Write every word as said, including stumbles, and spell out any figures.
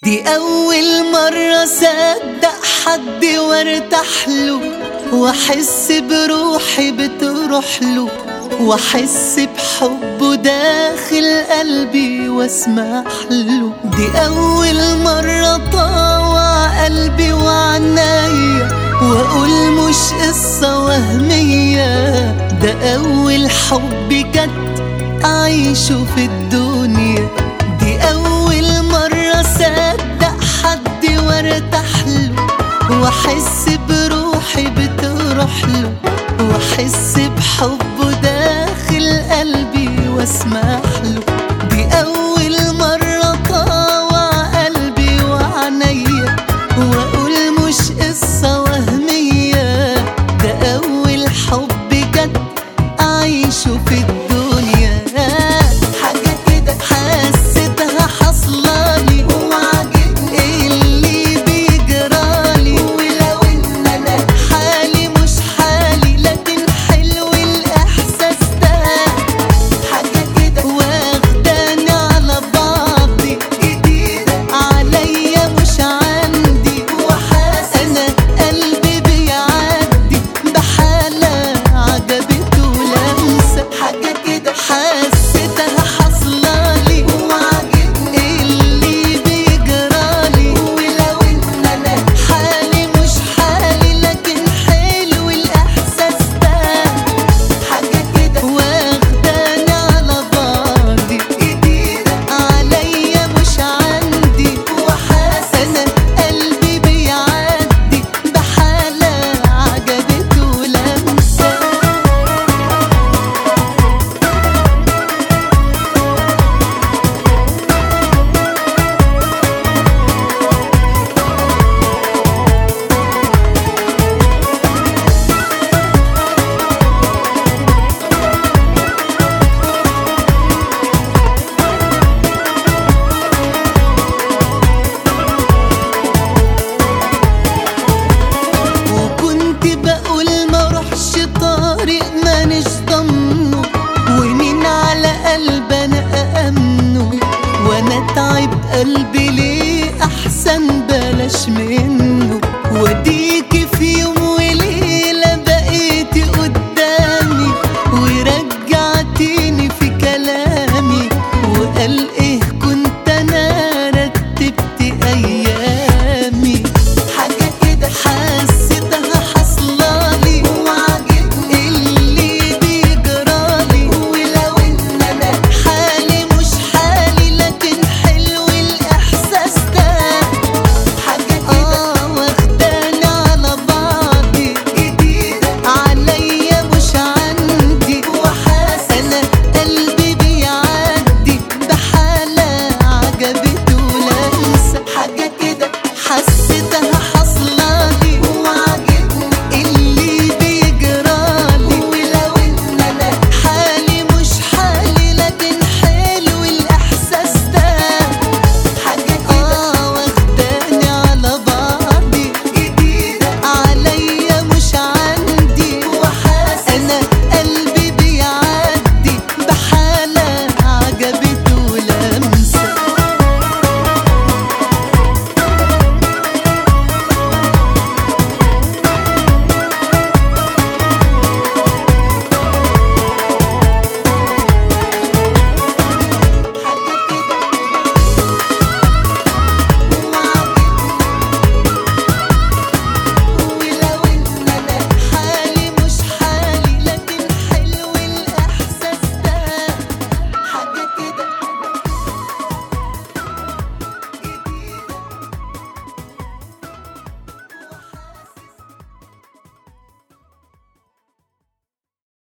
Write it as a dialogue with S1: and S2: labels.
S1: دي أول مرة صدق حد وارتاح له، واحس بروحي بتروح له، واحس بحبه داخل قلبي واسمح له. دي أول مرة طاوع قلبي وعنايا واقول مش قصة وهمية، ده أول حب جد أعيشه في الدنيا. دي أول مرة صدق حد وارتاح له، واحس بروحي بتروح له، واحس بحبه داخل قلبي واسمح له. دي أول مرة طاوع قلبي وعنيا واقول مش قصة وهمية، ده أول حب جد أعيشه في الدنيا. حاجة كده حسيتها حصلالي وعجبني اللي بيجرالي، ولو ان انا حالي مش حالي لكن حلو الاحساس ده. حاجة كده واخداني على بعضي جديدة عليا مش عندي، وحاسس انا قلبي بيعدي بحالة عجبته لمسة. حاجة كده حسيتها حصلالي وعجبني اللي بيجرالي، ولو ان انا حالي مش حالي لكن حلو الاحساس ده. حاجة كده واخداني على بعضي جديدة عليا مش عندي، وحاسس انا قلبي بيعدي بحالة عجبته لمسة. وكنت بقول ما روحش طريق مانيش ضمنه، ومين على قلبي انا أأمنه، وانا تعب قلبي ليه احسن